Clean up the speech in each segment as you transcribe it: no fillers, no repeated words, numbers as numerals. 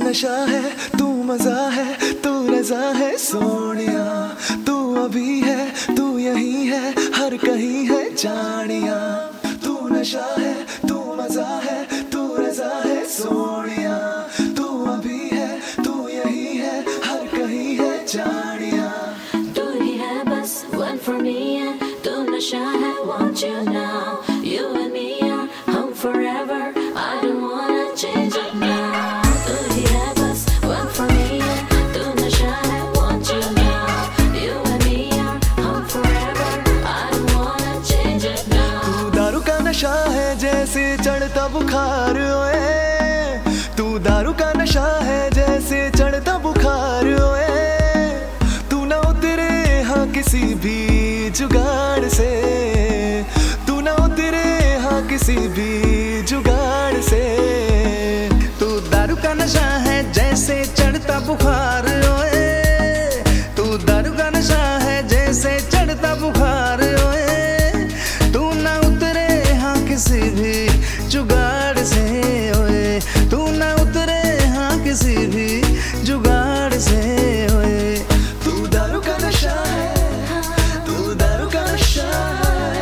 नशा है, तू मजा है, तू रजा है सोनिया। तू अभी है, तू यही है, हर कहीं है जानिया। तू नशा है, तू मजा है, तू रजा है सोनिया। तू अभी है, तू यही है, हर कहीं है जानिया। तू ही है बस one for me and तू नशा है, want you now. You and me are home forever. I don't wanna change it now. तू ही है बस one for me and तू नशा है, want you now. You and me are home forever. I don't wanna change it now. तू दारू का नशा है जैसे चढ़ता बुखार ओए। तू दारू का नशा है जैसे चढ़ता बुखार ओए। तू ना उतरे हाँ किसी भी जुगाड़ से। तू ना उतरे हाँ किसी भी जुगाड़ से। तू दारू का नशा है जैसे चढ़ता बुखार ओए। तू दारू का नशा है जैसे चढ़ता बुखार ओए। तू ना उतरे हाँ किसी भी जुगाड़ से ओए। तू ना उतरे हाँ किसी भी जुगाड़ से ओए। तू दारू का नशा है, तू दारू का नशा है।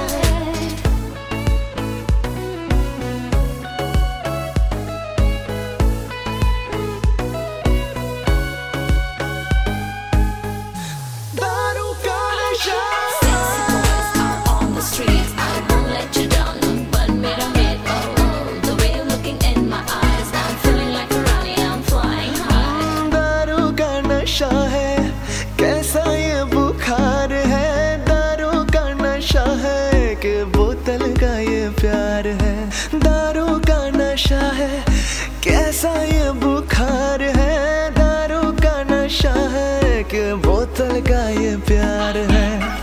दारू का नशा। Sexy boys are on the streets. I won't let you down. But मेरा mate, oh oh, the way you're looking in my eyes, I'm feeling like a Rani. I'm flying high. दारू का नशा है, कैसा ये बुखार है। दारू का नशा है कि बोतल का ये प्यार है। दारू का नशा है, कैसा ये बुखार है। दारू का नशा है कि बोतल का ये प्यार है।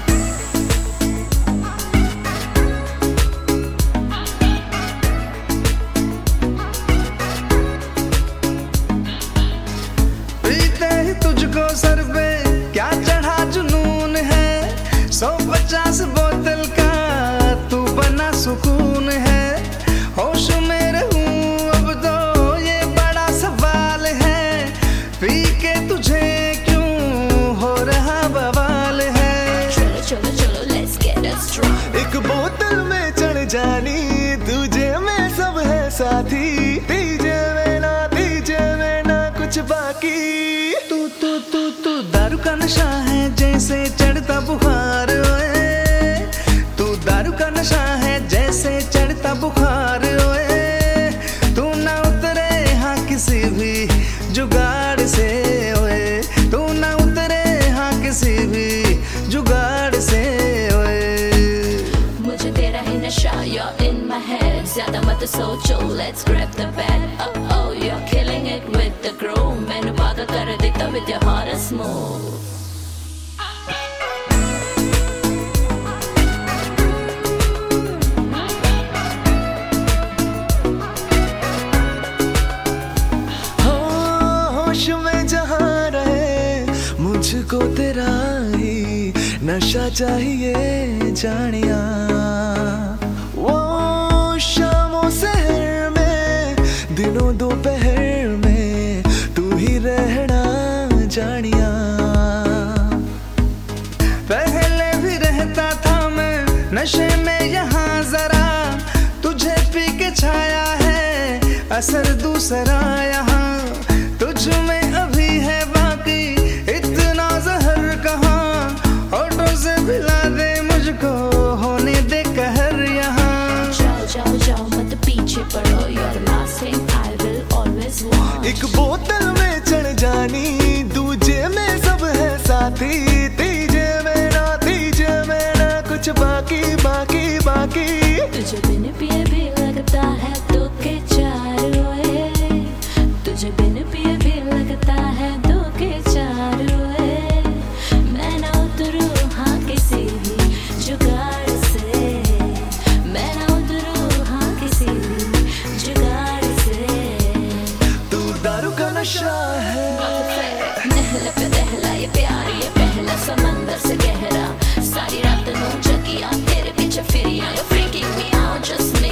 पीते ही तुझको सर पे क्या चढ़ा जुनून है। 150 बोतल का तू बना सुकून है। होश में रहूं अब तो ये बड़ा सवाल है। पी के तुझे क्यों हो रहा बवाल है। चलो चलो चलो, let's get us drunk. एक बोतल में चढ़ जानी, तुझे में सब है साथी। तीजे में ना कुछ बाकी। तू तू तू तू दारू का नशा है जैसे चढ़ता बुखार ओए। तू दारू का नशा है जैसे चढ़ता बुखार ओए। तू ना उतरे हाँ किसी भी जुगाड़ से ओए। तू ना उतरे हाँ किसी भी जुगाड़ से ओए। मुझे तेरा ही नशा, you're in my head. ज़्यादा मत सोचो, let's grab the bed. Oh oh, you're killing it with the groove. मैंने पागल कर देता with your hottest move. होश में जहाँ रहे, मुझको तेरा ही नशा चाहिए जानिया। वो शामों शहर में, दिनों दोपहर में तू ही रहना जानिया। पहले भी रहता था मैं नशे में यहाँ जरा। तुझे पी के छाया है असर दूसरा यहाँ। तुझ में अभी है बाकी इतना जहर कहाँ। होठों से पिला दे मुझको, होने दे कहर यहाँ। जाओ जाओ जाओ मत पीछे पड़ो, you're the last thing I will always want. एक बोतल में चढ़ जानी, दूजे में सब है साथी। तीजे में ना कुछ बाकी बाकी बाकी। तुझे बिन पिए भी लगता है दो के चार ओए। तुझे बिन पिए भी लगता है दो के चार ओए। मैं ना उतरूं हाँ किसी भी जुगाड़ से। मैं ना उतरूं हाँ किसी भी जुगाड़ से। तू दारू का नशा है। नहला पे दहला ये प्यार, ये पहला समंदर से गहरा। सारी रात नूं जगिया तेरे पीछे फिरिया, you're freaking me out just